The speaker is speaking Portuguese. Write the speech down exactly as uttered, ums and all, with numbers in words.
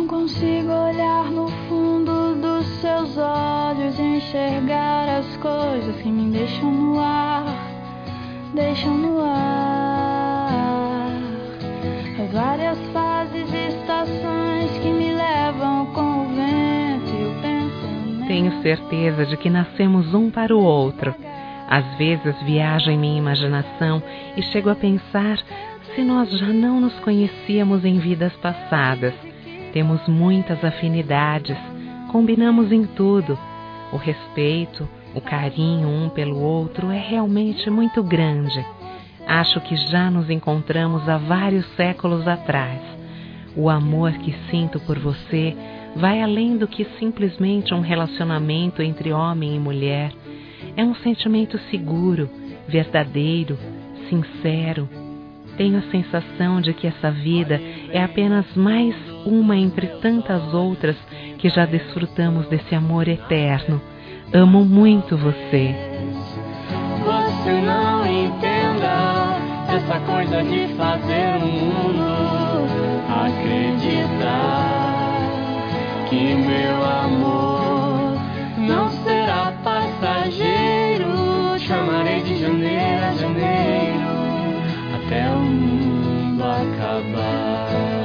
Não consigo olhar no fundo dos seus olhos e enxergar as coisas que me deixam no ar, deixam no ar. As várias fases e estações que me levam com o vento e o pensamento. Tenho certeza de que nascemos um para o outro. Às vezes viajo em minha imaginação e chego a pensar se nós já não nos conhecíamos em vidas passadas. Temos muitas afinidades, combinamos em tudo. O respeito, o carinho um pelo outro é realmente muito grande. Acho que já nos encontramos há vários séculos atrás. O amor que sinto por você vai além do que simplesmente um relacionamento entre homem e mulher. É um sentimento seguro, verdadeiro, sincero. Tenho a sensação de que essa vida é apenas mais uma entre tantas outras que já desfrutamos desse amor eterno. Amo muito você. Você não entenda essa coisa de fazer o mundo acreditar que meu amor não será passageiro. Chamarei de janeiro a janeiro até o mundo acabar.